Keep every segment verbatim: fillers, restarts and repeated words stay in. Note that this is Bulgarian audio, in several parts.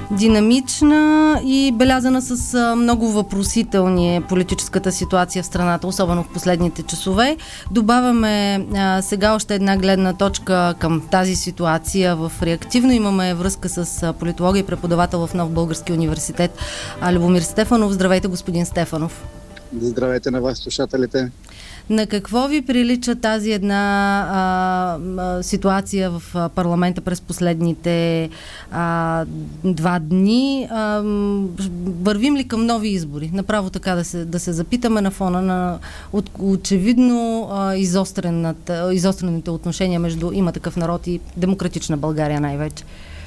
динамична и белязана с много въпросителни е политическата ситуация в страната, особено в последните часове. Добавяме а, сега още една гледна точка към тази ситуация в Реактивно. Имаме връзка с политолога и преподавател в Нов български университет Любомир Стефанов. Здравейте, господин Стефанов. Здравейте на вас, слушателите. На какво ви прилича тази една а, а, ситуация в парламента през последните а, два дни? А, вървим ли към нови избори? Направо така да се, да се запитаме на фона на от, очевидно а, изострените отношения между Има такъв народ и Демократична България най-вече.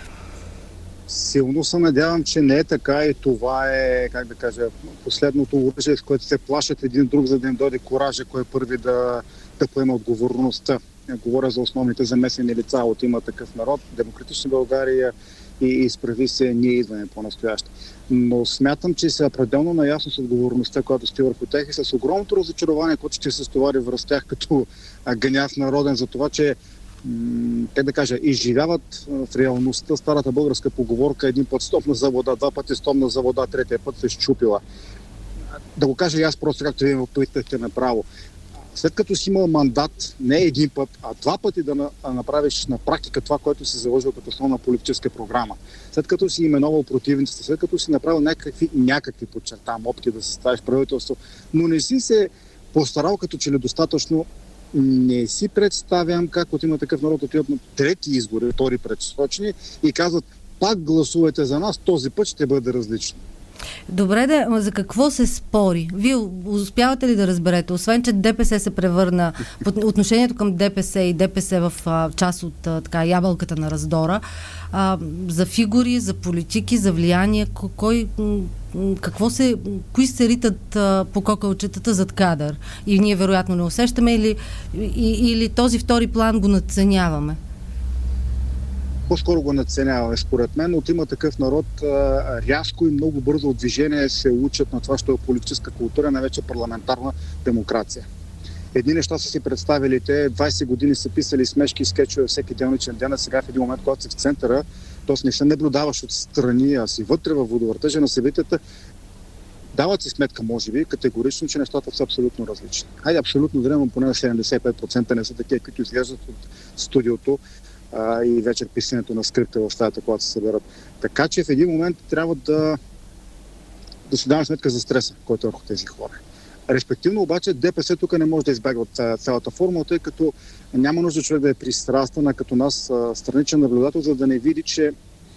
Силно се надявам, че не е така и това е, как да кажа, последното оръжие, с което се плашат един друг, за да им дойде коража, кой е първи да, да поема отговорността. Говоря за основните замесени лица от Има такъв народ, Демократична България и Изправи се, ние идваме по-настояще. Но смятам, че са пределно наясно с отговорността, която стои върху тях и с огромното разочарование, което ще се стовари в тях като гняв народен за това, че как да кажа, изживяват в реалността старата българска поговорка: един път стопна за вода, два пъти стопна за вода, третия път се щупила. Да го кажа и аз просто, както вие ме попитахте направо. След като си имал мандат не един път, а два пъти да направиш на практика това, което си заложил като основна политическа програма, след като си именувал противниците, след като си направил някакви, някакви подчертавам, опити да съставиш правителство, но не си се постарал като че ли достатъчно. Не си представям как от Има такъв народ отиват на трети избори, втори предсрочни и казват: пак гласувайте за нас, този път ще бъде различно. Добре, да, за какво се спори? Вие успявате ли да разберете? Освен, че ДПС се превърна, отношението към ДПС и ДПС в а, част от а, така, ябълката на раздора, а, за фигури, за политики, за влияние, кой, какво се, кои се ритат а, по кокълчетата зад кадър? И ние вероятно не усещаме или, и, или този втори план го надценяваме? По-скоро го надценяваме. Според мен от Има такъв народ рязко и много бързо от движение се учат на това, що е политическа култура, най-вече парламентарна демокрация. Едни неща са си представили, те двайсет години са писали смешки и скетчове всеки делничен ден, а сега в един момент, когато си в центъра, т.е. не се наблюдаваш от страни, а си вътре във водовъртежа на събитията, дават си сметка, може би, категорично, че нещата са абсолютно различни. Хайде, абсолютно да, но поне седемдесет и пет процента не са такива, които изглеждат от студиото а, и вечер писането на скрипта в стаята, когато се съберат. Така че в един момент трябва да, да си даваме сметка за стреса, който е върху тези хора. Респективно обаче ДПС тук не може да избягва от цялата формула, тъй като няма нужда човек да е пристрастен, като нас страничен наблюдател, за да не види, че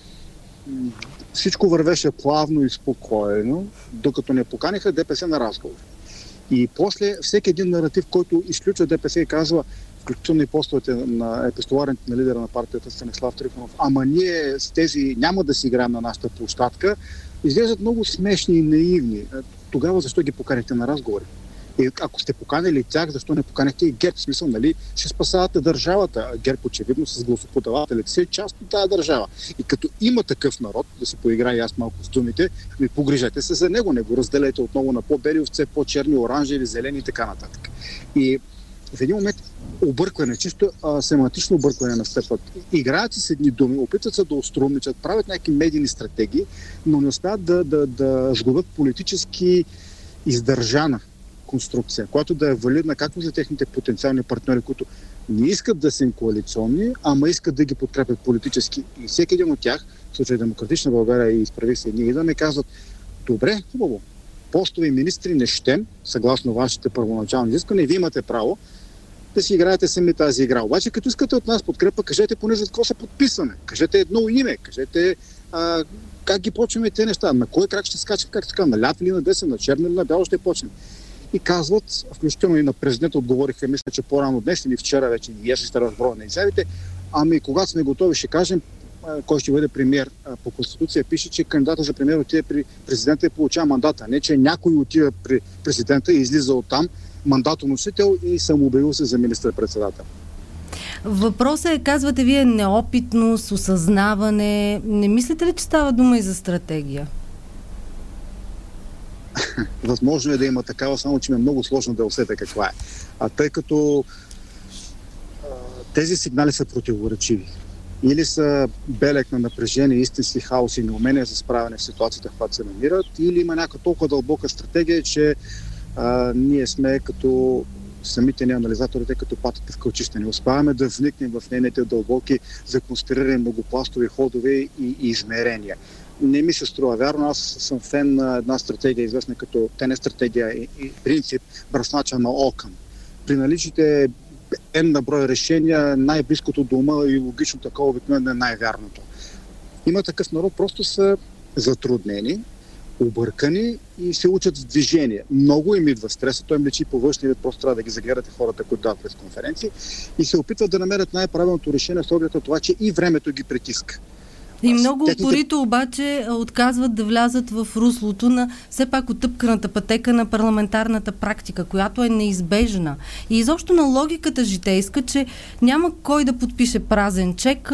всичко вървеше плавно и спокойно, докато не поканиха ДПС на разговор. И после всеки един наратив, който изключва ДПС и казва, включително и постовете на епистоларните на лидера на партията Станислав Трифонов: ама ние с тези няма да си играем на нашата площадка, изглеждат много смешни и наивни. Тогава защо ги поканихте на разговори? И ако сте поканили тях, защо не поканихте и ГЕРБ? В смисъл, нали, ще спасавате държавата. А ГЕРБ очевидно с гласоподавателите си е част от тази държава. И като Има такъв народ, да се поиграе аз малко с думите, ми погрижете се за него, не го разделяйте отново на по-бели овце, по-черни, оранжеви, зелени и така нататък. И в един момент объркване, чисто а, семантично объркване настъпват. Играят си с едни думи, опитват се да острумничат, правят някакви медийни стратегии, но не успяват да, да, да сглобят политически издържана конструкция, която да е валидна както за техните потенциални партньори, които не искат да са им коалиционни, ама искат да ги подкрепят политически. И всеки един от тях, в случай Демократична България и Изправи се, ние да ме казват: добре, хубаво, постови министри не щем, съгласно вашите първоначални изисквания, вие имате право да си играете сами тази игра. Обаче, като искате от нас подкрепа, кажете поне за какво се подписваме. Кажете едно име, кажете а, как ги почваме тези неща, на кой крак ще скачат, как така, на ляв или на десен, на черно или на бяло ще почнем. И казват, включително и на президента отговориха, мисля, че по-рано днес или вчера вече, и аз ще разброя на изявите, ами когато сме готови, ще кажем кой ще бъде премиер. По Конституция пише, че кандидата за премиер отива при президента и получава мандата. Не, че някой отива при президента и излиза оттам мандатоносител и самообявил се за министър-председател. Въпросът е, казвате вие, неопитност, осъзнаване. Не мислите ли, че става дума и за стратегия? Възможно е да има такава, само че ми е много сложно да усетя каква е. А тъй като а, тези сигнали са противоречиви. или са белег на напрежение, истински хаос и неумение за справяне в ситуацията, в която се намират, или има някаква толкова дълбока стратегия, че а, ние сме като самите ни анализаторите, като патите в кълчище. Не успяваме да вникнем в нейните дълбоки законспирирани многопластови ходове и, и измерения. Не ми се струва вярно. Аз съм фен на една стратегия, известна като те не стратегия и, и принцип, бръснача на окън. При наличите N на брой решения, най-близкото до ума и логично такова обикновено е най-вярното. Има такъв народ, просто са затруднени, объркани и се учат в движение. Много им идва стреса, той им лечи по външния вид, просто трябва да ги загледате хората, които дават през конференции и се опитват да намерят най-правилното решение с оглед на това, че и времето ги притиска. И много техните... упорито обаче отказват да влязат в руслото на все пак оттъпканата пътека на парламентарната практика, която е неизбежна. И изобщо на логиката житейска, че няма кой да подпише празен чек,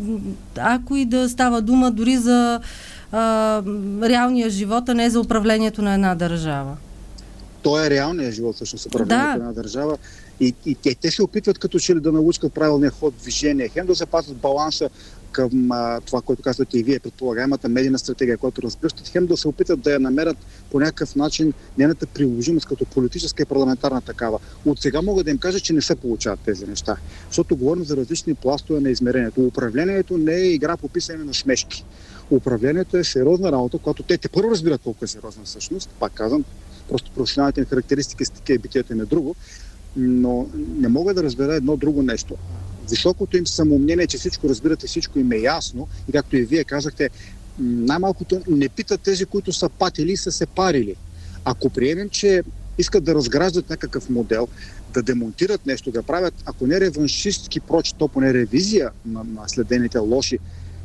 ако и да става дума дори за а, реалния живот, а не за управлението на една държава. То е реалният живот, всъщност, управлението да. на една държава. И, и те, те се опитват като че ли да научат правилния ход, движение, хем да запазят баланса към а, това, което казвате и вие, предполагаемата медийна стратегия, която разгръщат, хем да се опитат да я намерят по някакъв начин нейната приложимост като политическа и парламентарна такава. От сега мога да им кажа, че не се получават тези неща, защото говорим за различни пластове на измерението. Управлението не е игра по писане на смешки. Управлението е сериозна работа, която те те първо разбират колко е сериозна всъщност, пак казвам, просто професионалните им характеристики с такива битието им е друго, но не мога да разбера едно друго нещо. Високото им самомнение, че всичко разбирате, всичко им е ясно и както и вие казахте, най-малкото не питат тези, които са патили и са се парили. Ако приемем, че искат да разграждат някакъв модел, да демонтират нещо, да правят, ако не реваншистки прочит, то поне ревизия на, на следените лоши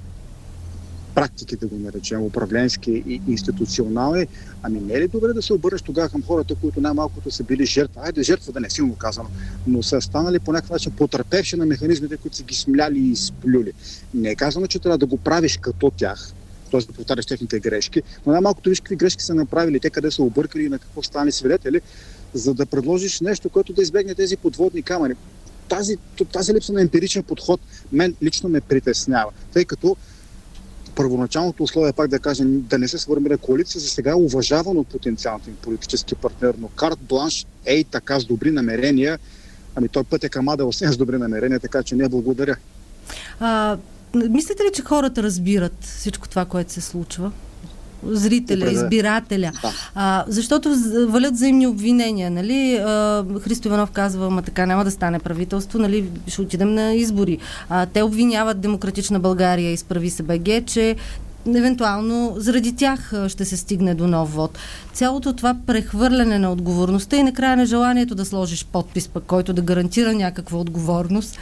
практики, да го наречем, управленски и институционални, ами не е ли добре да се обърнеш тогава към хората, които най-малкото са били жертва? Айде, жертва да не е силно казано, но са станали по някакъв начин потърпевши на механизмите, които са ги смляли и изплюли. Не е казано, че трябва да го правиш като тях, т.е. да повтаряш техните грешки, но най-малкото виж какви грешки са направили, те къде са объркали и на какво стане свидетели, за да предложиш нещо, което да избегне тези подводни камъни. Тази, тази липса на емпиричен подход мен лично ме притеснява, тъй като първоначалното условие, пак да кажем, да не се сформира коалиция, за сега е уважаван от потенциалните им политически партньор, но карт бланш, ей така с добри намерения, ами той път е към Ада освен с добри намерения, така че не благодаря. А, мислите ли, че хората разбират всичко това, което се случва? Зрителя, избирателя. Да. А, защото валят взаимни обвинения, нали? А, Христо Иванов казва, ма така няма да стане правителство, нали? Ще отидем на избори. А, те обвиняват Демократична България и Изправи се БГ, че евентуално заради тях ще се стигне до нов вод. Цялото това прехвърляне на отговорността и накрая на желанието да сложиш подпис, пък, който да гарантира някаква отговорност,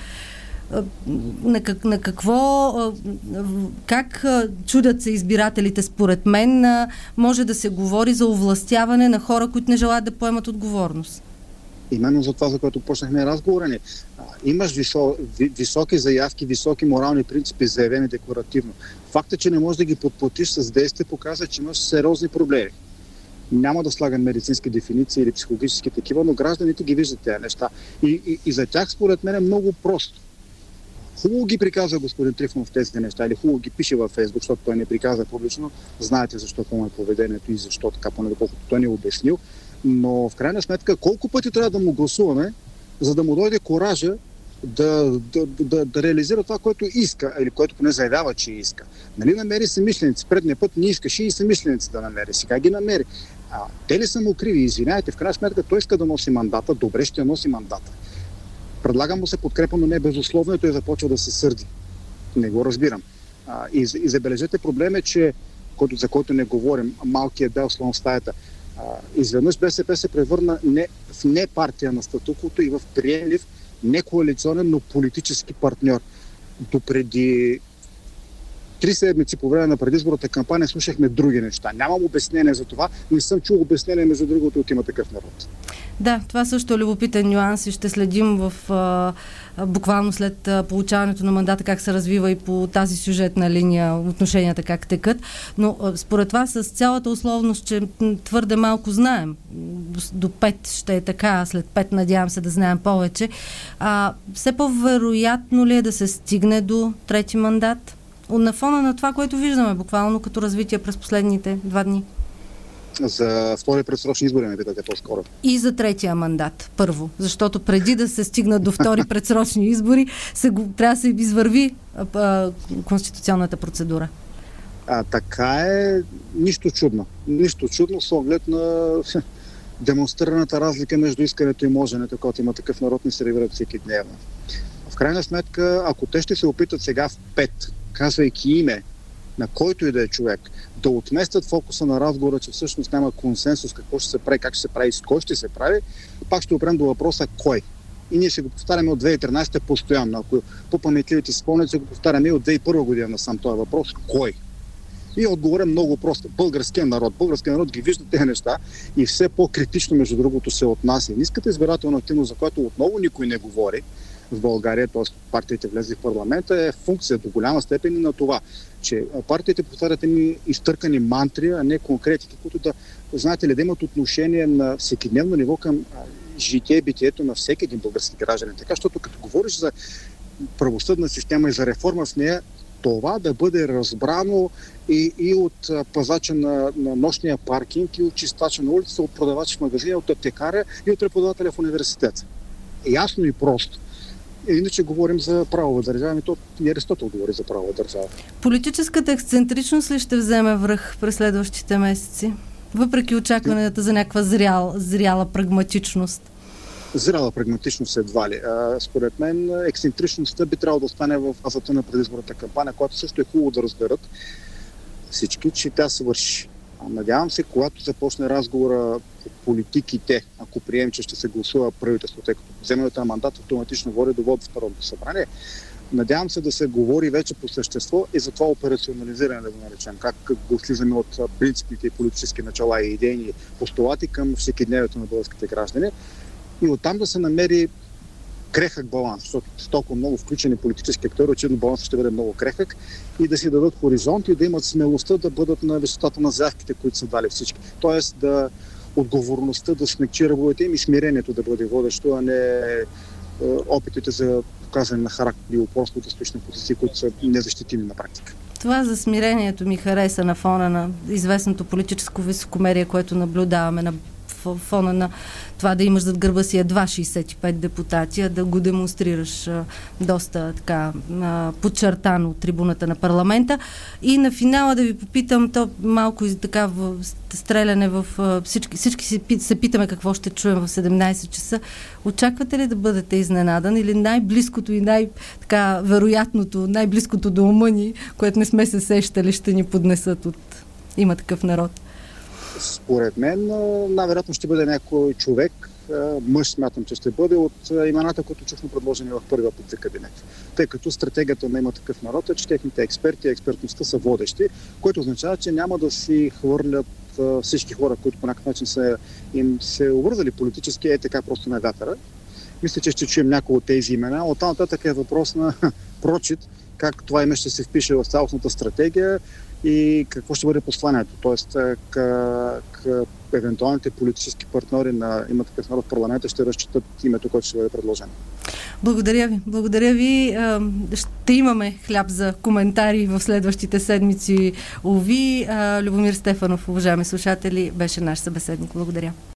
На, как, на какво, как чудят се избирателите според мен, може да се говори за овластяване на хора, които не желаят да поемат отговорност? Именно за това, за което почнахме разговора ни. Имаш висо, високи заявки, високи морални принципи, заявени декларативно. Фактът, че не можеш да ги подплатиш с действие, показва, че имаш сериозни проблеми. Няма да слагам медицински дефиниции или психологически такива, но гражданите ги виждат тези неща. И, и, и за тях, според мен, е много просто. Хубаво ги приказва господин Трифонов тези неща или хубаво ги пише във Фейсбук, защото той не приказва публично. Знаете защо му е поведението и защо така, поне доколкото той не е обяснил. Но в крайна сметка, колко пъти трябва да му гласуваме, за да му дойде коража да, да, да, да реализира това, което иска, или което поне заявява, че иска. Нали намери съмишленици? Предния път не искаше и съмишленици да намери. Сега ги намери. А, те ли са му криви? Извинявайте, в крайна сметка той иска да носи мандата. Добре, ще носи мандата. Предлага му се подкрепа, но не безусловно и той започва да се сърди. Не го разбирам. А, и, и забележете проблем е, че, който, за който не говорим, малкият бял слон в стаята. А, изведнъж БСП се превърна не, в не партия на статуквото и в приемлив, не коалиционен, но политически партньор. Допреди три седмици по време на предизборната кампания слушахме други неща. Нямам обяснение за това. Не съм чул обяснение, между другото, от Има такъв народ. Да, това също е любопитен нюанс и ще следим в а, буквално след а, получаването на мандата как се развива и по тази сюжетна линия отношенията как текат. Но а, според вас с цялата условност, че твърде малко знаем, до, до пет ще е така, след пет надявам се да знаем повече, а, все по-вероятно ли е да се стигне до трети мандат? На фона на това, което виждаме буквално като развитие през последните два дни. За втори предсрочни избори, ме питате по-скоро. И за третия мандат, първо. Защото преди да се стигнат до втори предсрочни избори, се го, трябва да се извърви а, а, конституционната процедура. А, така е. Нищо чудно. Нищо чудно с оглед на демонстрираната разлика между искането и моженето, когато Има такъв народ, не се ревират всеки дневно. В крайна сметка, ако те ще се опитат сега в пет, казвайки име на който и да е човек, да отместят фокуса на разговора, че всъщност няма консенсус какво ще се прави, как ще се прави, с кой ще се прави, пак ще опрем до въпроса кой. И ние ще го повтаряме от две хиляди и тринадесета постоянно. Ако по-паметливите си спомнят, ще го повтаряме от две хиляди и първа година насам този въпрос кой. И отговоря много просто. Българския народ. Българския народ ги вижда тези неща и все по-критично, между другото, се отнася. Ниската избирателна активност, за която отново никой не говори в България, т.е. партиите влезли в парламента, е функция до голяма степен и на това, че партиите повтарят ни изтъркани мантри, а не конкретики, които да, знаете ли, да имат отношение на всекидневно ниво към житие и битието на всеки един български гражданин. Така, защото като говориш за правосъдна система и за реформа в нея, това да бъде разбрано и, и от пазача на, на нощния паркинг, и от чистача на улица, от продавач в магазина, от аптекаря и от преподавателя в университета. Ясно и просто. Иначе говорим за правова държава, и то и Аристотел говори за правова държава. Политическата ексцентричност ли ще вземе връх през следващите месеци? Въпреки очакванията за някаква зрял, зряла прагматичност. Зряла прагматичност едва ли. А, според мен ексцентричността би трябвало да остане в фазата на предизборната кампания, която също е хубаво да разберат всички, че тя свърши. Надявам се, когато започне разговора по политиките, ако приемем, че ще се гласува правителството, тъй като вземането на мандат автоматично води до вод в Народното събрание, надявам се да се говори вече по същество и за това операционализиране, да го наречем, как го слизаме от принципните и политически начала и идейни постулати към всекидневието на българските граждани и оттам да се намери крехък баланс, защото с толкова много включени политически актори, очевидно балансът ще бъде много крехък и да си дадат хоризонт и да имат смелостта да бъдат на висотата на заявките, които са дали всички. Тоест да отговорността да смекчи ръбовете им и смирението да бъде водещо, а не е, опитите за показване на характер и упорство да стоиш на позиции, които са незащитими на практика. Това за смирението ми хареса на фона на известното политическо високомерие, което наблюдаваме на фона на това да имаш зад гърба си едва шейсет и пет депутати, а да го демонстрираш а, доста така а, подчертано от трибуната на парламента. И на финала да ви попитам, то малко и така в стреляне в а, всички, всички се, се питаме какво ще чуем в седемнадесет часа. Очаквате ли да бъдете изненадан или най-близкото и най-така вероятното, най-близкото до ума ни, което не сме се сещали, ще ни поднесат от Има такъв народ? Според мен, най-вероятно ще бъде някой човек, мъж смятам, че ще бъде от имената, които чухме предложени в първия път за кабинет. Тъй като стратегията на Има такъв народ е, че техните експерти и експертността са водещи, което означава, че няма да си хвърлят всички хора, които по някакъв начин са им се обвързали политически, е така просто на вятъра. Мисля, че ще чуем някои от тези имена. Оттам нататък е въпрос на прочит, как това име ще се впише в цялостната стратегия и какво ще бъде посланието. Тоест, как евентуалните политически партньори на Има такъв народ в парламента ще разчитат името, което ще бъде предложено. Благодаря ви. Благодаря ви. Ще имаме хляб за коментари в следващите седмици. Уви, Любомир Стефанов, уважаеми слушатели, беше наш събеседник. Благодаря.